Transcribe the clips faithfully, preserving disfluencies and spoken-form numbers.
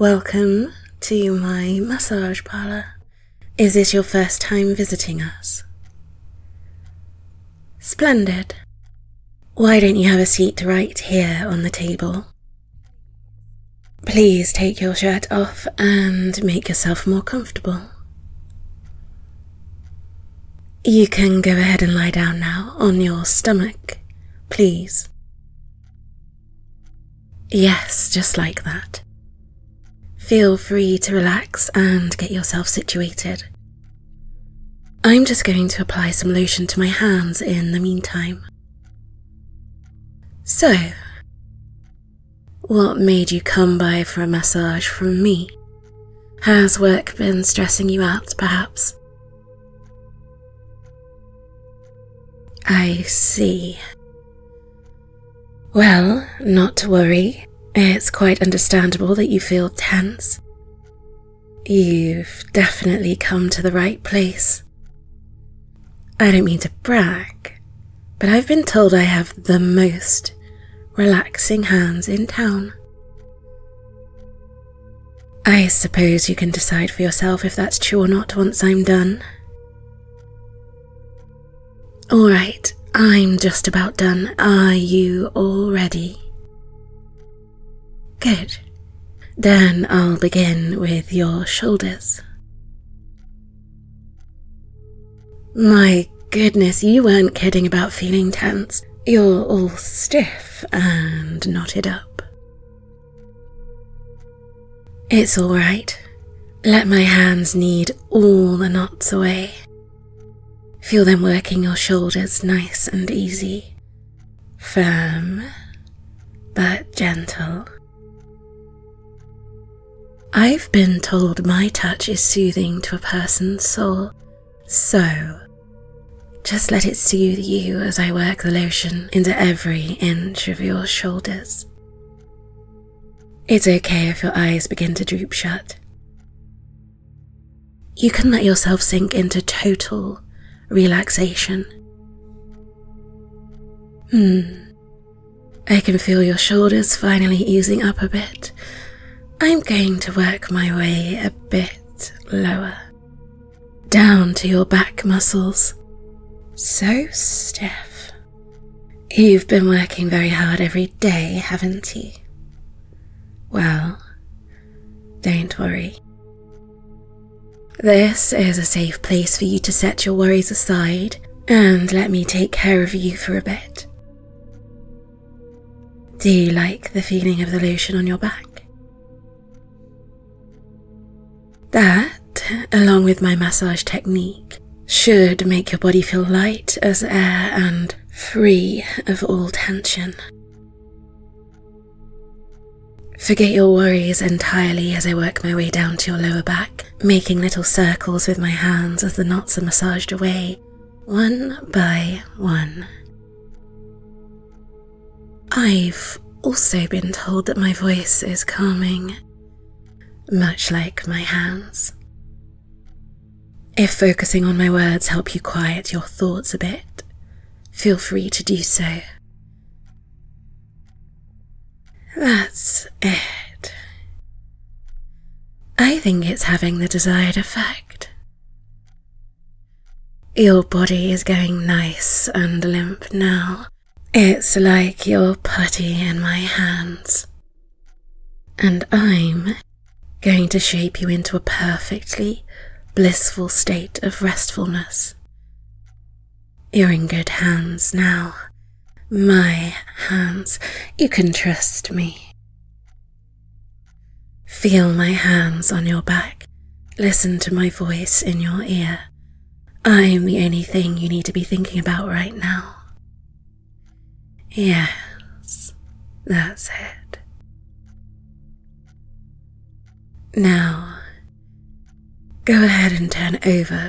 Welcome to my massage parlor. Is this your first time visiting us? Splendid. Why don't you have a seat right here on the table? Please take your shirt off and make yourself more comfortable. You can go ahead and lie down now on your stomach, please. Yes, just like that. Feel free to relax and get yourself situated. I'm just going to apply some lotion to my hands in the meantime. So, what made you come by for a massage from me? Has work been stressing you out, perhaps? I see. Well, not to worry. It's quite understandable that you feel tense. You've definitely come to the right place. I don't mean to brag, but I've been told I have the most relaxing hands in town. I suppose you can decide for yourself if that's true or not once I'm done. Alright, I'm just about done. Are you all ready? Good. Then I'll begin with your shoulders. My goodness, you weren't kidding about feeling tense. You're all stiff and knotted up. It's all right. Let my hands knead all the knots away. Feel them working your shoulders nice and easy. Firm, but gentle. I've been told my touch is soothing to a person's soul, so just let it soothe you as I work the lotion into every inch of your shoulders. It's okay if your eyes begin to droop shut. You can let yourself sink into total relaxation. Hmm. I can feel your shoulders finally easing up a bit. I'm going to work my way a bit lower, down to your back muscles. So stiff. You've been working very hard every day, haven't you? Well, don't worry. This is a safe place for you to set your worries aside and let me take care of you for a bit. Do you like the feeling of the lotion on your back? That, along with my massage technique, should make your body feel light as air and free of all tension. Forget your worries entirely as I work my way down to your lower back, making little circles with my hands as the knots are massaged away, one by one. I've also been told that my voice is calming, much like my hands. If focusing on my words help you quiet your thoughts a bit, feel free to do so. That's it. I think it's having the desired effect. Your body is going nice and limp now. It's like you're putty in my hands. And I'm going to shape you into a perfectly blissful state of restfulness. You're in good hands now. My hands. You can trust me. Feel my hands on your back. Listen to my voice in your ear. I'm the only thing you need to be thinking about right now. Yes, that's it. Now, go ahead and turn over.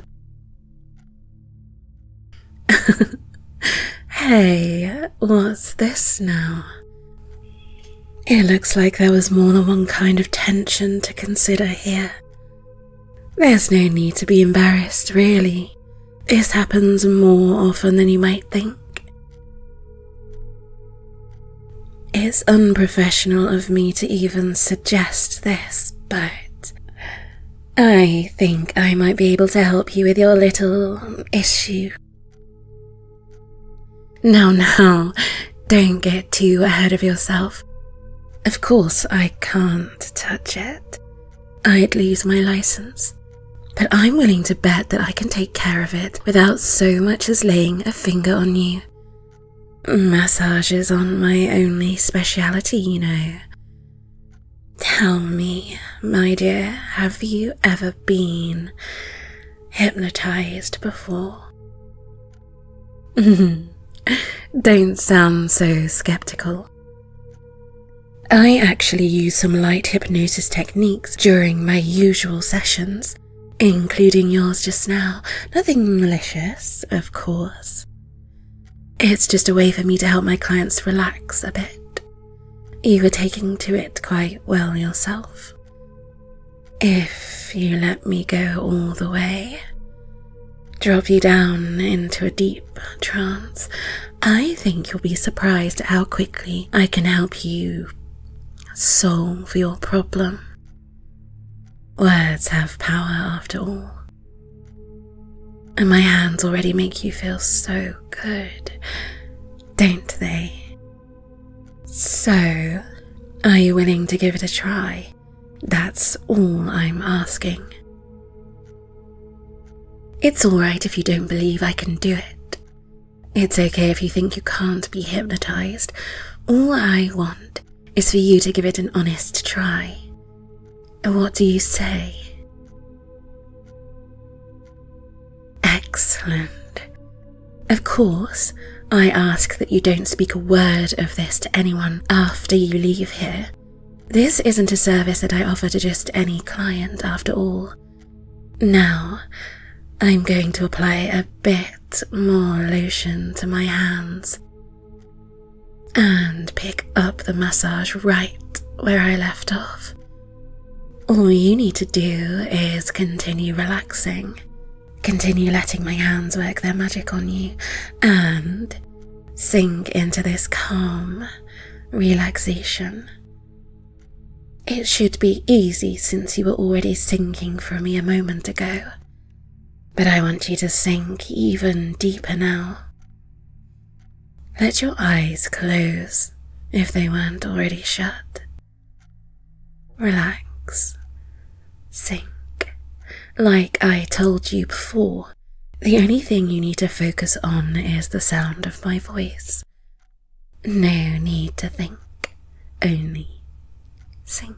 Hey, what's this now? It looks like there was more than one kind of tension to consider here. There's no need to be embarrassed, really. This happens more often than you might think. It's unprofessional of me to even suggest this, I think I might be able to help you with your little issue. Now, now, don't get too ahead of yourself. Of course, I can't touch it. I'd lose my license. But I'm willing to bet that I can take care of it without so much as laying a finger on you. Massage is on my only speciality, you know. Tell me, my dear, have you ever been hypnotized before? Don't sound so skeptical. I actually use some light hypnosis techniques during my usual sessions, including yours just now. Nothing malicious, of course. It's just a way for me to help my clients relax a bit. You were taking to it quite well yourself. If you let me go all the way, drop you down into a deep trance, I think you'll be surprised at how quickly I can help you solve your problem. Words have power after all. And my hands already make you feel so good, don't they? So, are you willing to give it a try? That's all I'm asking. It's alright if you don't believe I can do it. It's okay if you think you can't be hypnotized. All I want is for you to give it an honest try. What do you say? Excellent. Of course, I ask that you don't speak a word of this to anyone after you leave here. This isn't a service that I offer to just any client, after all. Now, I'm going to apply a bit more lotion to my hands and pick up the massage right where I left off. All you need to do is continue relaxing, continue letting my hands work their magic on you, and sink into this calm relaxation. It should be easy since you were already sinking for me a moment ago, but I want you to sink even deeper now. Let your eyes close if they weren't already shut. Relax. Sink. Like I told you before, the only thing you need to focus on is the sound of my voice. No need to think, only sink.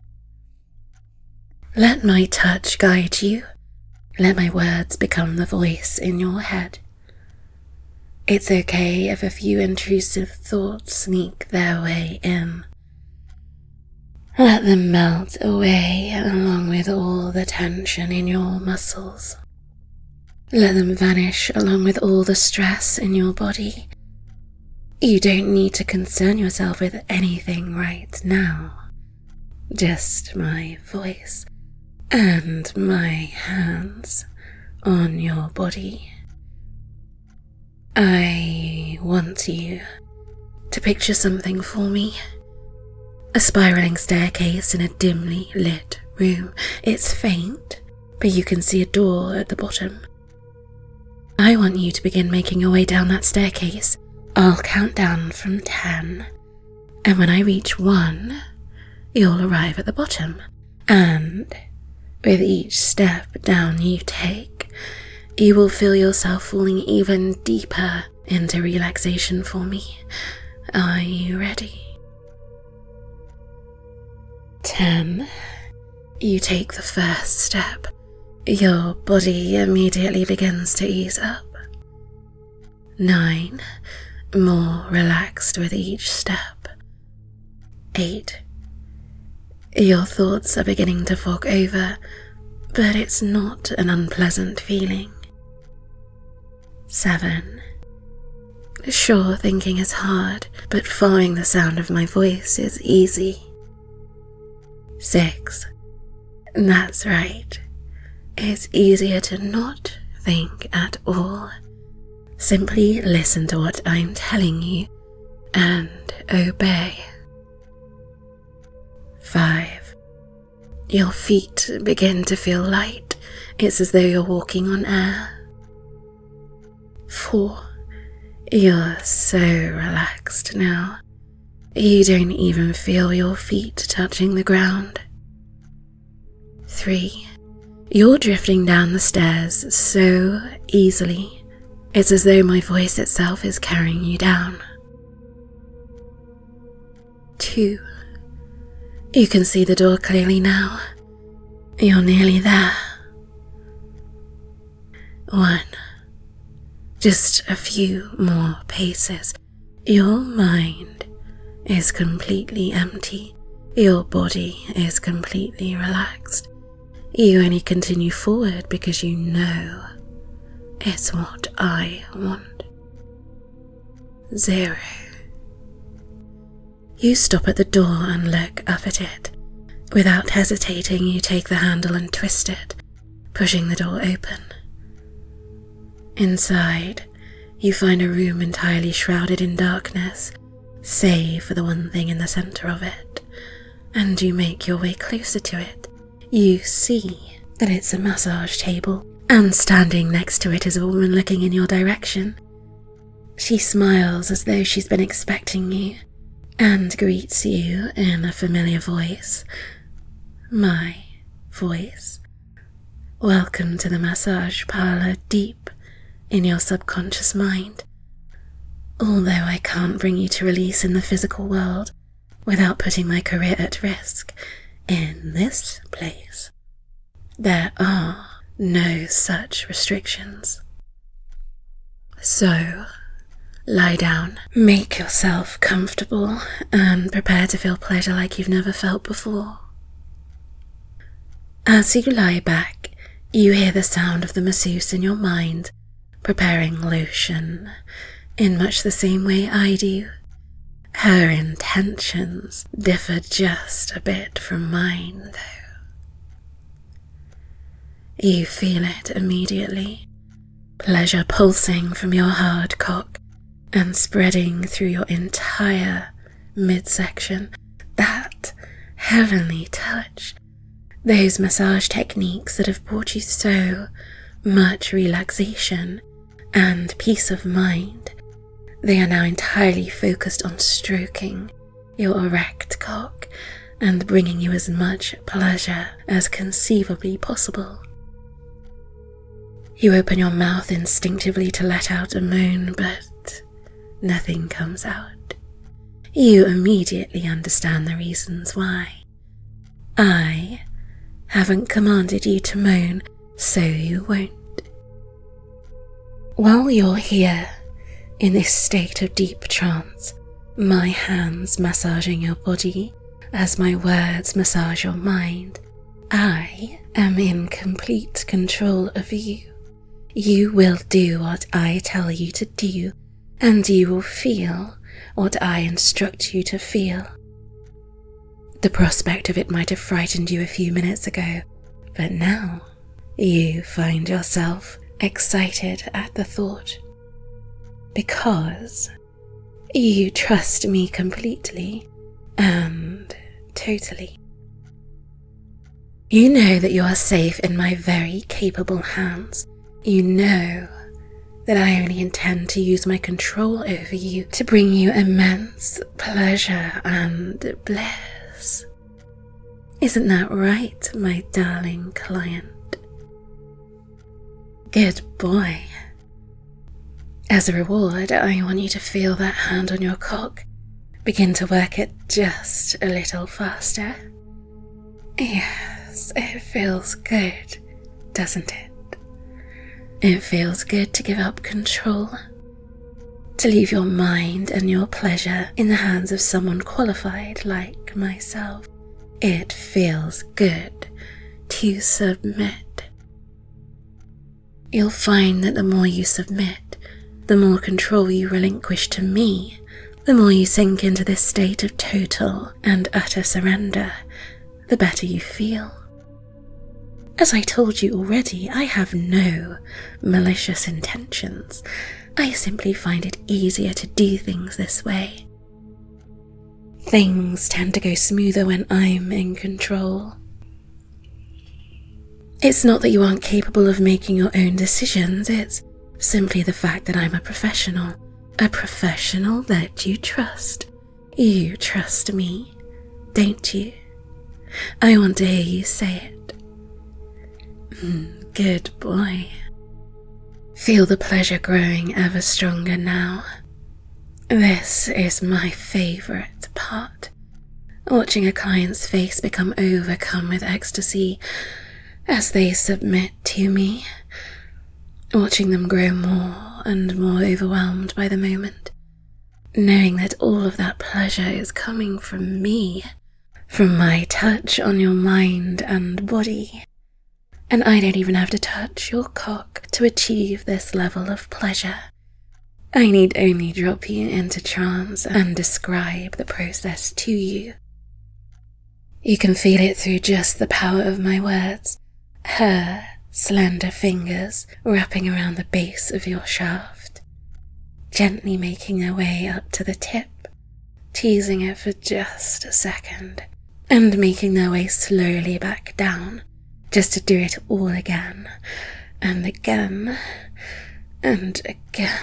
Let my touch guide you. Let my words become the voice in your head. It's okay if a few intrusive thoughts sneak their way in. Let them melt away along with all the tension in your muscles. Let them vanish along with all the stress in your body. You don't need to concern yourself with anything right now. Just my voice and my hands on your body. I want you to picture something for me. A spiraling staircase in a dimly lit room. It's faint, but you can see a door at the bottom. I want you to begin making your way down that staircase. I'll count down from ten, and when I reach one, you'll arrive at the bottom. And with each step down you take, you will feel yourself falling even deeper into relaxation for me. Are you ready? Ten. You take the first step. Your body immediately begins to ease up. Nine. More relaxed with each step. Eight. Your thoughts are beginning to fog over, but it's not an unpleasant feeling. Seven. Sure, thinking is hard, but following the sound of my voice is easy. Six. That's right. It's easier to not think at all. Simply listen to what I'm telling you and obey. Five. Your feet begin to feel light. It's as though you're walking on air. Four. You're so relaxed now. You don't even feel your feet touching the ground. Three. You're drifting down the stairs so easily. It's as though my voice itself is carrying you down. Two. You can see the door clearly now. You're nearly there. One. Just a few more paces. Your mind is completely empty. Your body is completely relaxed. You only continue forward because you know it's what I want. Zero. You stop at the door and look up at it. Without hesitating, you take the handle and twist it, pushing the door open. Inside, you find a room entirely shrouded in darkness, save for the one thing in the center of it, and you make your way closer to it. You see that it's a massage table, and standing next to it is a woman looking in your direction. She smiles as though she's been expecting you, and greets you in a familiar voice. My voice. Welcome to the massage parlor deep in your subconscious mind. Although I can't bring you to release in the physical world without putting my career at risk, in this place, there are no such restrictions. So, lie down, make yourself comfortable, and prepare to feel pleasure like you've never felt before. As you lie back, you hear the sound of the masseuse in your mind, preparing lotion, in much the same way I do. Her intentions differ just a bit from mine, though. You feel it immediately, pleasure pulsing from your hard cock and spreading through your entire midsection. That heavenly touch, those massage techniques that have brought you so much relaxation and peace of mind, they are now entirely focused on stroking your erect cock and bringing you as much pleasure as conceivably possible. You open your mouth instinctively to let out a moan, but nothing comes out. You immediately understand the reasons why. I haven't commanded you to moan, so you won't. While you're here, in this state of deep trance, my hands massaging your body as my words massage your mind, I am in complete control of you. You will do what I tell you to do, and you will feel what I instruct you to feel. The prospect of it might have frightened you a few minutes ago, but now you find yourself excited at the thought. Because you trust me completely and totally. You know that you are safe in my very capable hands. You know that I only intend to use my control over you to bring you immense pleasure and bliss. Isn't that right, my darling client? Good boy. As a reward, I want you to feel that hand on your cock. Begin to work it just a little faster. Yes, it feels good, doesn't it? It feels good to give up control, to leave your mind and your pleasure in the hands of someone qualified like myself. It feels good to submit. You'll find that the more you submit, the more control you relinquish to me, the more you sink into this state of total and utter surrender, the better you feel. As I told you already, I have no malicious intentions. I simply find it easier to do things this way. Things tend to go smoother when I'm in control. It's not that you aren't capable of making your own decisions, it's simply the fact that I'm a professional. A professional that you trust. You trust me, don't you? I want to hear you say it. Mm, good boy. Feel the pleasure growing ever stronger now. This is my favourite part. Watching a client's face become overcome with ecstasy as they submit to me. Watching them grow more and more overwhelmed by the moment. Knowing that all of that pleasure is coming from me. From my touch on your mind and body. And I don't even have to touch your cock to achieve this level of pleasure. I need only drop you into trance and describe the process to you. You can feel it through just the power of my words. Her slender fingers wrapping around the base of your shaft, gently making their way up to the tip, teasing it for just a second, and making their way slowly back down, just to do it all again, and again, and again,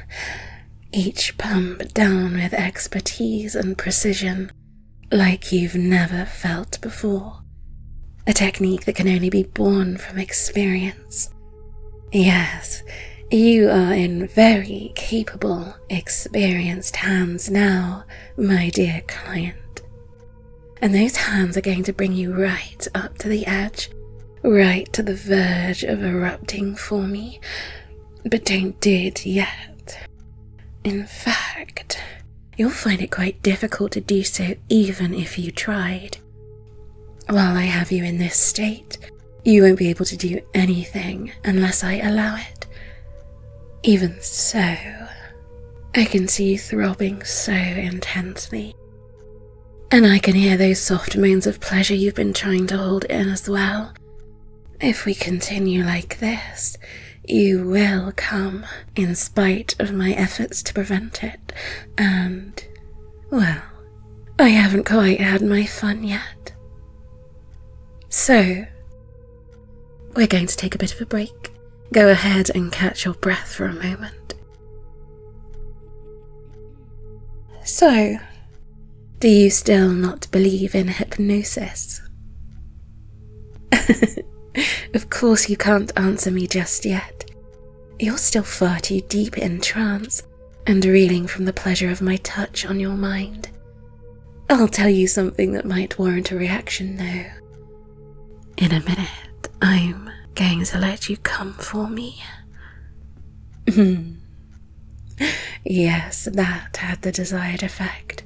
each pump down with expertise and precision, like you've never felt before. A technique that can only be born from experience. Yes, you are in very capable, experienced hands now, my dear client. And those hands are going to bring you right up to the edge, right to the verge of erupting for me. But don't do it yet. In fact, you'll find it quite difficult to do so even if you tried. While I have you in this state, you won't be able to do anything unless I allow it. Even so, I can see you throbbing so intensely. And I can hear those soft moans of pleasure you've been trying to hold in as well. If we continue like this, you will come, in spite of my efforts to prevent it, and, well, I haven't quite had my fun yet. So, we're going to take a bit of a break. Go ahead and catch your breath for a moment. So, do you still not believe in hypnosis? Of course you can't answer me just yet. You're still far too deep in trance and reeling from the pleasure of my touch on your mind. I'll tell you something that might warrant a reaction though. In a minute, I'm going to let you come for me. Yes, that had the desired effect.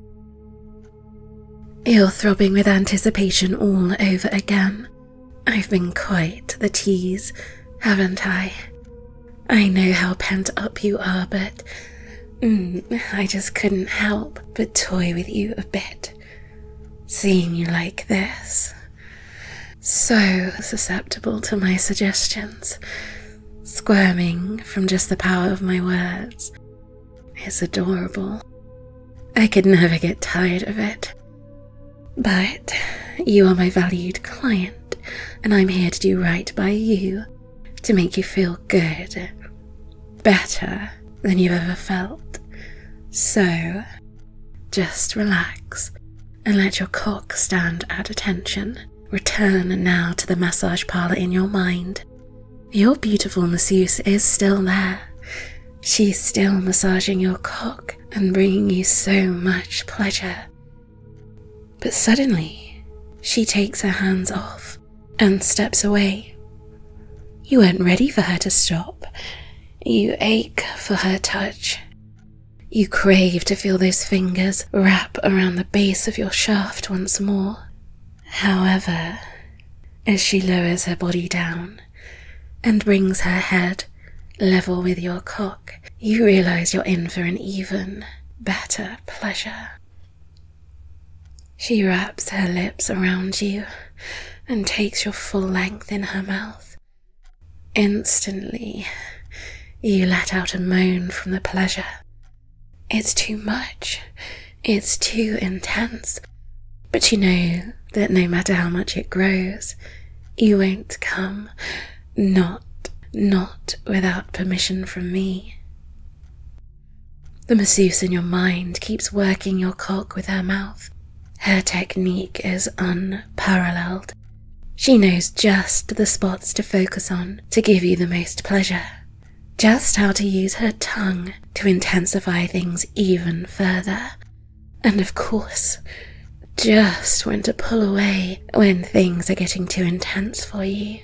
You're throbbing with anticipation all over again. I've been quite the tease, haven't I? I know how pent up you are, but mm, I just couldn't help but toy with you a bit. Seeing you like this. So susceptible to my suggestions, squirming from just the power of my words. It's adorable. I could never get tired of it. But you are my valued client, and I'm here to do right by you, to make you feel good, better than you've ever felt. So, just relax and let your cock stand at attention. Return now to the massage parlour in your mind. Your beautiful masseuse is still there. She's still massaging your cock and bringing you so much pleasure. But suddenly, she takes her hands off and steps away. You weren't ready for her to stop. You ache for her touch. You crave to feel those fingers wrap around the base of your shaft once more. However, as she lowers her body down and brings her head level with your cock, you realise you're in for an even better pleasure. She wraps her lips around you and takes your full length in her mouth. Instantly, you let out a moan from the pleasure. It's too much. It's too intense. But you know that no matter how much it grows, You won't come. Not, not without permission from me. The masseuse in your mind keeps working your cock with her mouth. Her technique is unparalleled. She knows just the spots to focus on to give you the most pleasure. Just how to use her tongue to intensify things even further. And of course, just when to pull away when things are getting too intense for you.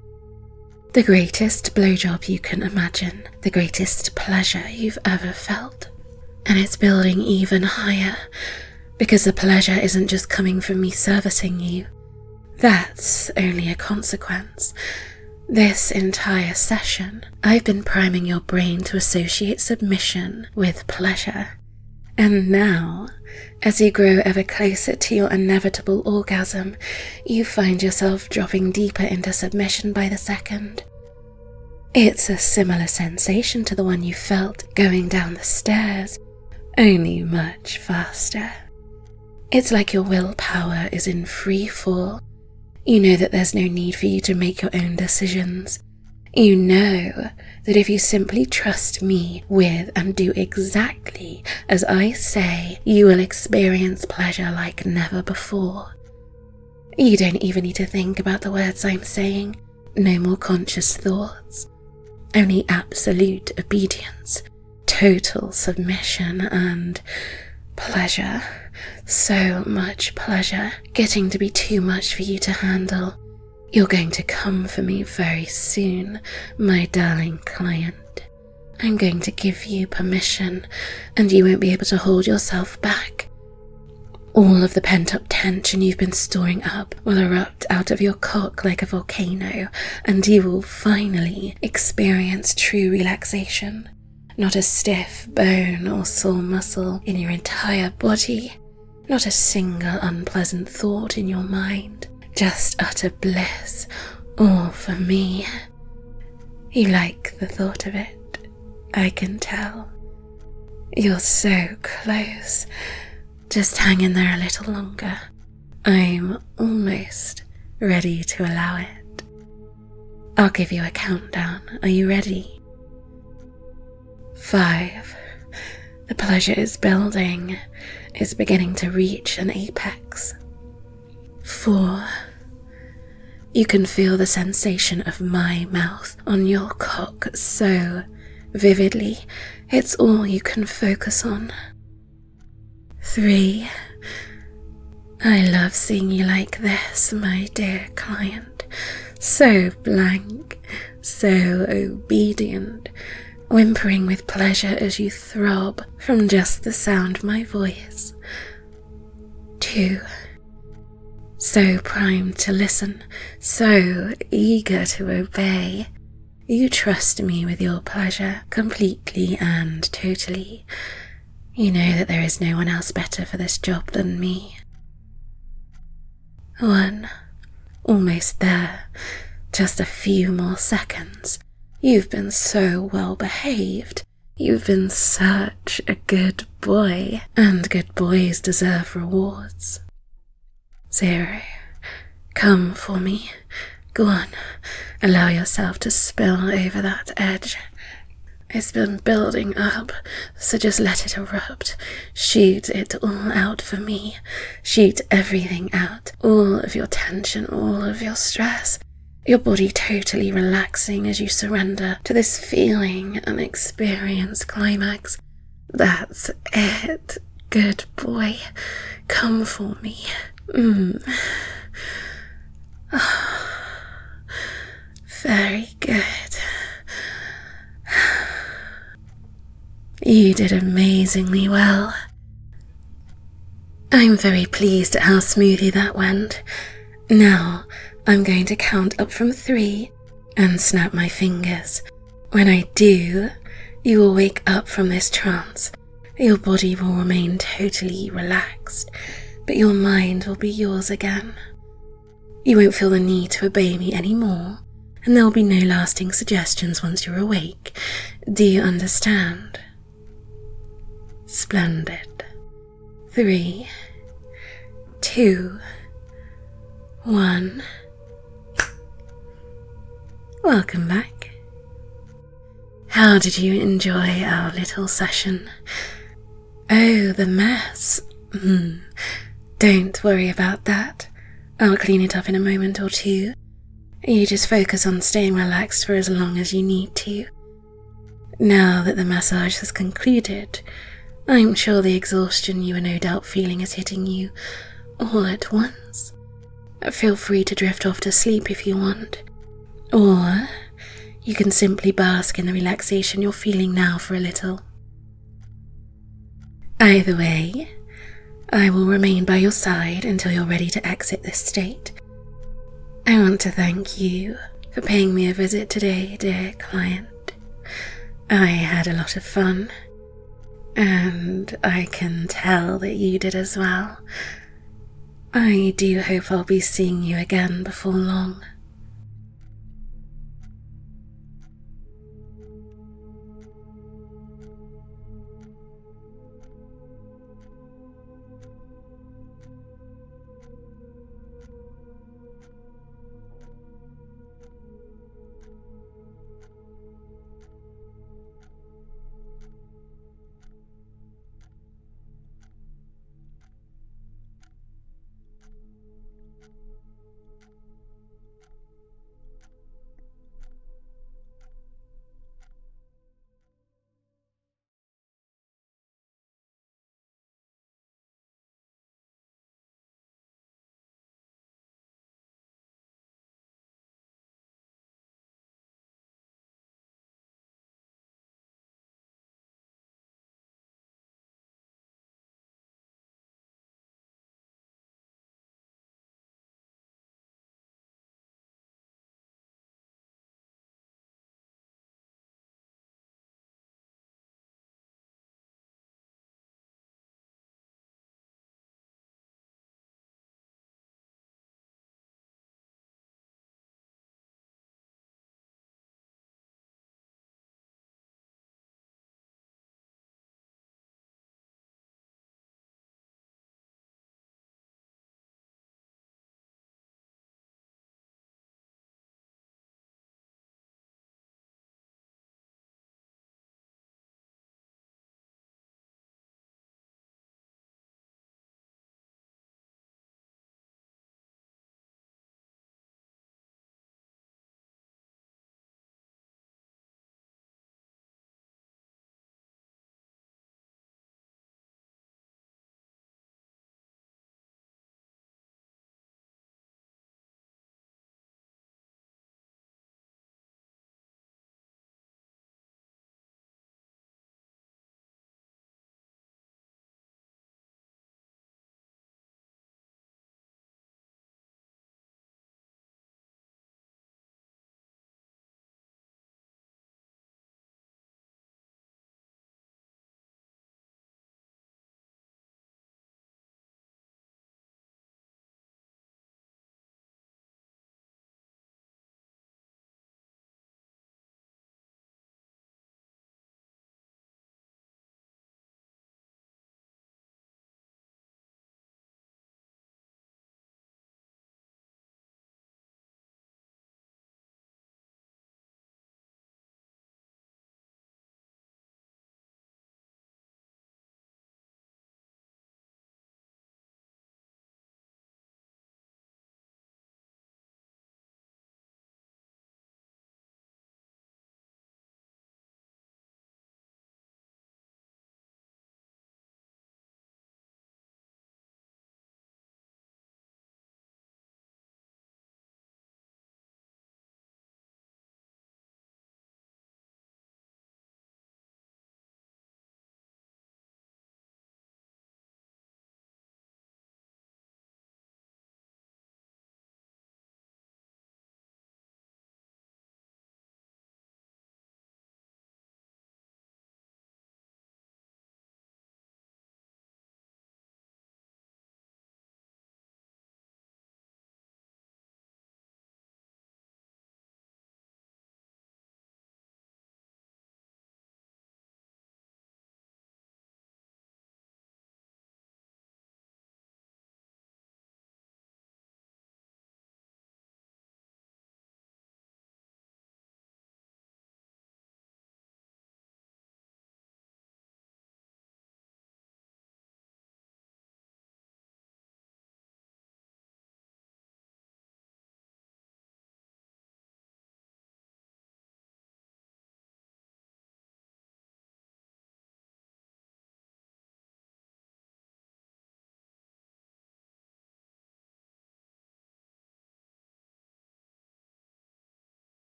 The greatest blowjob you can imagine, the greatest pleasure you've ever felt. And it's building even higher, because the pleasure isn't just coming from me servicing you. That's only a consequence. This entire session, I've been priming your brain to associate submission with pleasure. And now, as you grow ever closer to your inevitable orgasm, you find yourself dropping deeper into submission by the second. It's a similar sensation to the one you felt going down the stairs, only much faster. It's like your willpower is in free fall. You know that there's no need for you to make your own decisions. You know that if you simply trust me with and do exactly as I say, you will experience pleasure like never before. You don't even need to think about the words I'm saying. No more conscious thoughts. Only absolute obedience, total submission and pleasure. So much pleasure, getting to be too much for you to handle. You're going to come for me very soon, my darling client. I'm going to give you permission, and you won't be able to hold yourself back. All of the pent-up tension you've been storing up will erupt out of your cock like a volcano, and you will finally experience true relaxation. Not a stiff bone or sore muscle in your entire body. Not a single unpleasant thought in your mind. Just utter bliss, all for me. You like the thought of it, I can tell. You're so close. Just hang in there a little longer. I'm almost ready to allow it. I'll give you a countdown. Are you ready? Five. The pleasure is building. It's beginning to reach an apex. Four. You can feel the sensation of my mouth on your cock so vividly. It's all you can focus on. Three. I love seeing you like this, my dear client. So blank, so obedient, whimpering with pleasure as you throb from just the sound of my voice. Two. So primed to listen, so eager to obey. You trust me with your pleasure completely and totally. You know that there is no one else better for this job than me. One. Almost there. Just a few more seconds. You've been so well behaved. You've been such a good boy, and good boys deserve rewards. Zero. Come for me. Go on. Allow yourself to spill over that edge. It's been building up, so just let it erupt. Shoot it all out for me. Shoot everything out. All of your tension, all of your stress. Your body totally relaxing as you surrender to this feeling and experience climax. That's it. Good boy. Come for me. Mm. Oh, very good. You did amazingly well. I'm very pleased at how smoothly that went. Now, I'm going to count up from three and snap my fingers. When I do, you will wake up from this trance. Your body will remain totally relaxed, but your mind will be yours again. You won't feel the need to obey me anymore, and there will be no lasting suggestions once you're awake. Do you understand? Splendid. Three, two, one. Welcome back. How did you enjoy our little session? Oh, the mess. Hmm. Don't worry about that. I'll clean it up in a moment or two. You just focus on staying relaxed for as long as you need to. Now that the massage has concluded, I'm sure the exhaustion you are no doubt feeling is hitting you all at once. Feel free to drift off to sleep if you want, or you can simply bask in the relaxation you're feeling now for a little. Either way, I will remain by your side until you're ready to exit this state. I want to thank you for paying me a visit today, dear client. I had a lot of fun, and I can tell that you did as well. I do hope I'll be seeing you again before long.